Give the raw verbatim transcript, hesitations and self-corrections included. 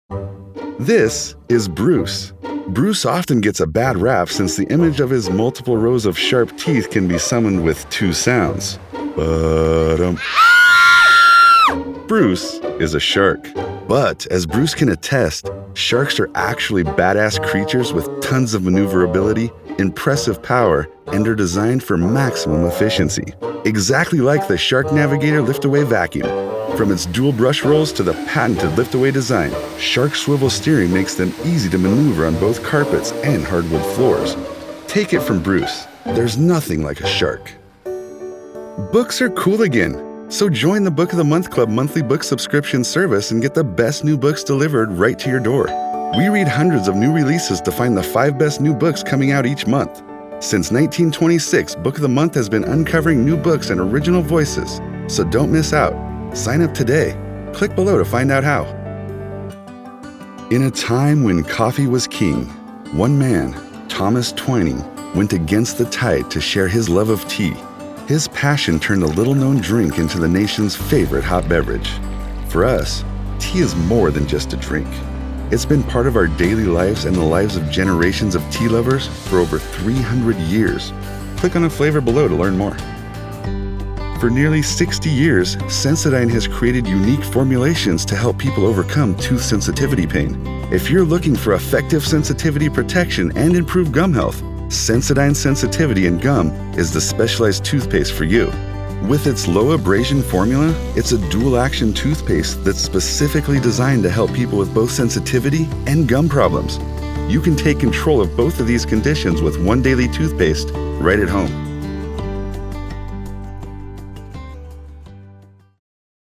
This is Bruce. Bruce often gets a bad rap since the image of his multiple rows of sharp teeth can be summoned with two sounds. Ba-dum. Bruce is a shark. But as Bruce can attest, sharks are actually badass creatures with tons of maneuverability, impressive power, and are designed for maximum efficiency. Exactly like the Shark Navigator lift-away vacuum. From its dual brush rolls to the patented lift-away design, Shark swivel steering makes them easy to maneuver on both carpets and hardwood floors. Take it from Bruce, there's nothing like a shark. Books are cool again, so join the Book of the Month Club monthly book subscription service and get the best new books delivered right to your door. We read hundreds of new releases to find the five best new books coming out each month. Since nineteen twenty-six, Book of the Month has been uncovering new books and original voices, so don't miss out. Sign up today. Click below to find out how. In a time when coffee was king, one man, Thomas Twining, went against the tide to share his love of tea. His passion turned a little-known drink into the nation's favorite hot beverage. For us, tea is more than just a drink. It's been part of our daily lives and the lives of generations of tea lovers for over three hundred years. Click on a flavor below to learn more. For nearly sixty years, Sensodyne has created unique formulations to help people overcome tooth sensitivity pain. If you're looking for effective sensitivity protection and improved gum health, Sensodyne Sensitivity and Gum is the specialized toothpaste for you. With its low abrasion formula, it's a dual-action toothpaste that's specifically designed to help people with both sensitivity and gum problems. You can take control of both of these conditions with one daily toothpaste right at home.